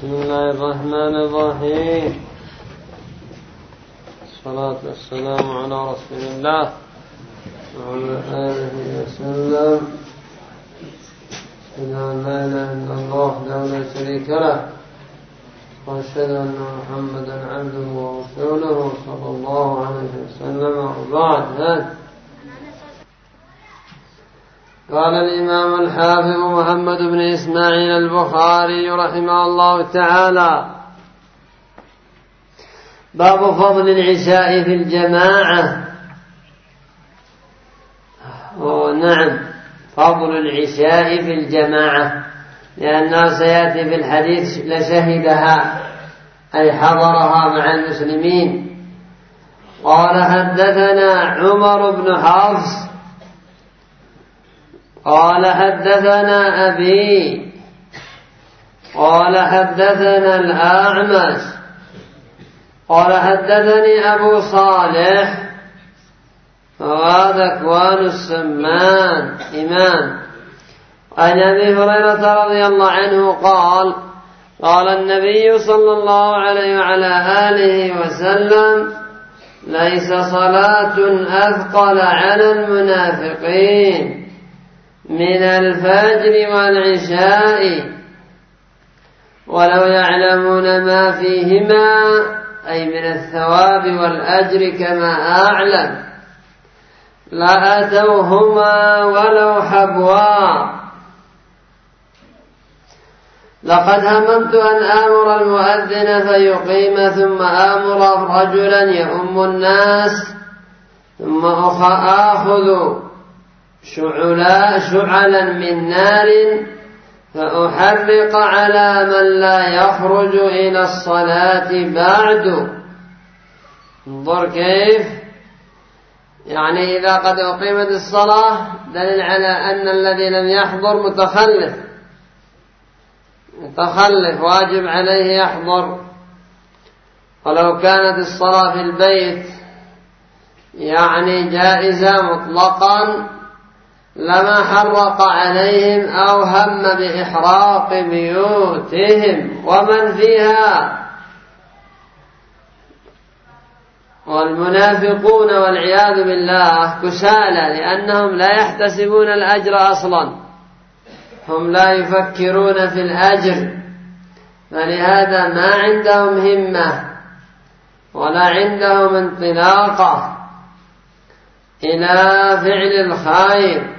بسم الله الرحمن الرحيم. الصلاة والسلام على رسول الله وعلى آله وسلم. أشهد أن لا إله إلا الله وحده لا شريك له، وأشهد أن محمدا عبده ورسوله صلى الله عليه وسلم. وبعد، قال الإمام الحافظ محمد بن إسماعيل البخاري رحمه الله تعالى: باب فضل العشاء في الجماعة. نعم، فضل العشاء في الجماعة، لأنه سيأتي في الحديث لشهدها أي حضرها مع المسلمين. قال: حدثنا عمر بن حفص قال: حدثنا أبي قال: حدثنا الأعمش قال: حدثني أبو صالح ذكوان السمان إمام عن أبي هريرة رضي الله عنه قال: قال النبي صلى الله عليه وعلى آله وسلم: ليس صلاة أثقل على المنافقين من الفجر والعشاء ولو يعلمون ما فيهما، أي من الثواب والأجر كما أعلم، لأتوهما ولو حبوا. لقد هممت أن آمر المؤذن فيقيم، ثم آمر رجلا يؤم الناس، ثم آخذ شعلا من نار فأحرق على من لا يخرج إلى الصلاة بعد. انظر كيف، يعني إذا قد أقيمت الصلاة دليل على أن الذي لم يحضر متخلف واجب عليه يحضر. ولو كانت الصلاة في البيت يعني جائزة مطلقا لما حرق عليهم أو هم بإحراق بيوتهم ومن فيها. والمنافقون والعياذ بالله كسالى، لأنهم لا يحتسبون الأجر أصلا، هم لا يفكرون في الأجر، فلهذا ما عندهم همة ولا عندهم انطلاقة إلى فعل الخير.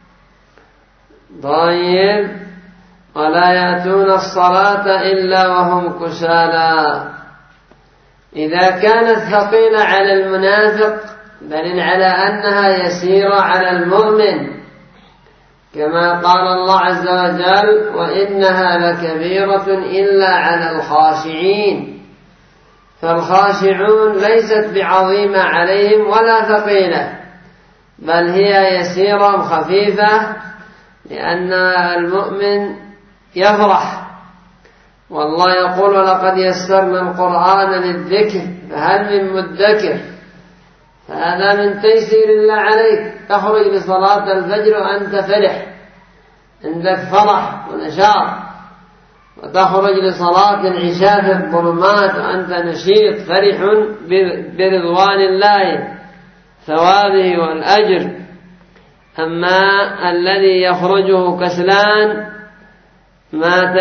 طيب، ولا يأتون الصلاة إلا وهم كسالى. إذا كانت ثقيلة على المنافق دليل على أنها يسيرة على المؤمن، كما قال الله عز وجل: وإنها لكبيرة إلا على الخاشعين. فالخاشعون ليست بعظيمة عليهم ولا ثقيلة، بل هي يسيرة خفيفة، لأن المؤمن يفرح. والله يقول: ولقد يسرنا القرآن للذكر فهل من مدكر. فهذا من تيسير الله عليك، تخرج لصلاة الفجر وأنت فرح، عندك فرح ونشاط، وتخرج لصلاة العشاء في الظلمات وأنت نشيط فرح برضوان الله ثوابه والأجر. أما الذي يخرجه كسلان ما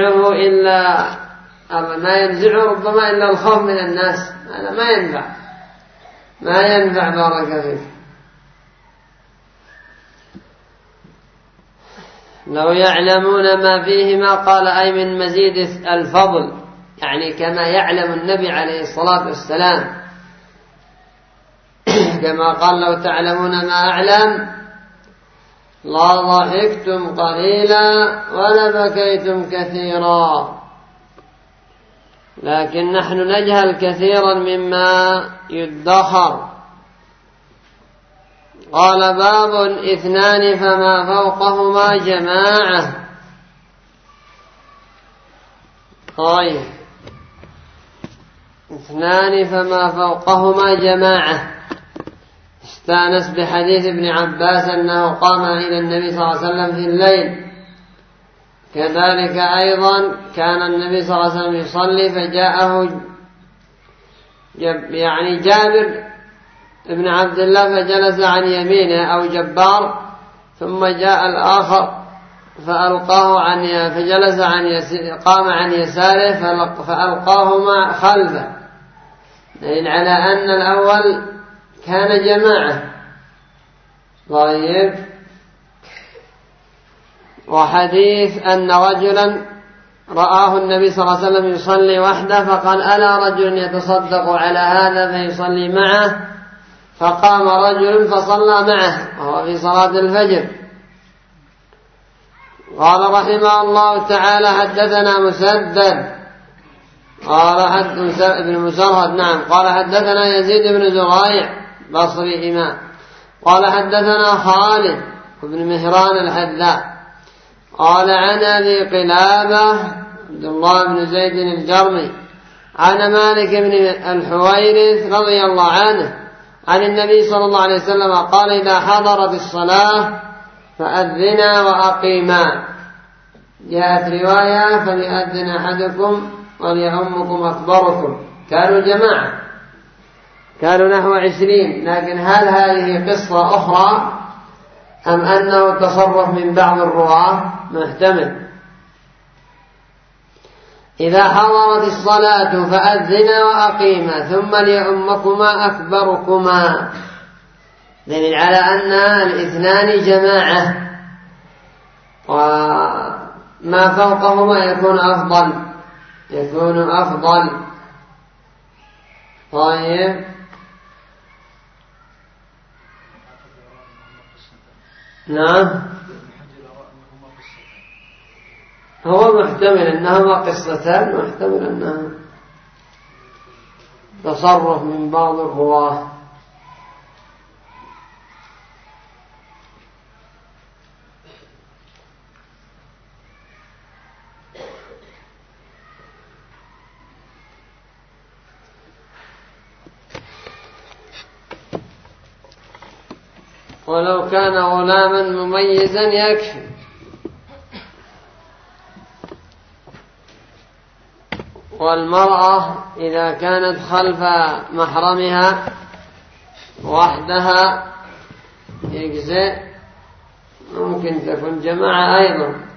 ينزعه ربما إلا الخوف من الناس، هذا ما ينفع بارك فيك. لو يعلمون ما فيهما، قال أي من مزيد الفضل، يعني كما يعلم النبي عليه الصلاة والسلام، كما قال: لو تعلمون ما أعلم لا ضحكتم قليلا ولبكيتم كثيرا. لكن نحن نجهل كثيرا مما يدخر. قال: باب 2 فما فوقهما جماعة. طيب، 2 فما فوقهما جماعة. استانس بحديث ابن عباس أنه قام إلى النبي صلى الله عليه وسلم في الليل كذلك أيضا كان النبي صلى الله عليه وسلم يصلي فجاءه جابر ابن عبد الله فجلس عن يمينه أو جبار، ثم جاء الآخر فألقاه فجلس قام عن يساره فألقاهما خلفه، دليل على أن الأول كان جماعة. طيب، وحديث أن رجلا رآه النبي صلى الله عليه وسلم يصلي وحده فقال ألا رجل يتصدق على هذا فيصلي معه، فقام رجل فصلى معه وهو في صلاة الفجر. قال رحمه الله تعالى حدثنا مسدد ابن مسرهد قال حدثنا يزيد بن زريع بصري إمام قال حدثنا خالد بن مهران الحذاء قال عن أبي قلابة عبد الله بن زيد الجرمي عن مالك بن الحويرث رضي الله عنه عن النبي صلى الله عليه وسلم قال إذا حضرت الصلاة فأذنا وأقيما. جاءت رواية فليأذن أحدكم وليؤمكم أكبركم. كانوا جماعة، كانوا نحو 20، لكن هل هذه قصة أخرى أم أنه تصرف من بعض الرواة؟ محتمل. إذا حضرت الصلاة فأذنا وأقيما ثم ليؤمكما أكبركما، دليل على أن الاثنان جماعة وما فوقهما يكون أفضل. طيب، نعم، هو محتمل أنهما قصتان، محتمل أنها تصرف من بعض الرواة. ولو كان غلاما مميزا يكفي. والمرأة إذا كانت خلف محرمها وحدها يجزئ، ممكن تكون جماعة أيضا.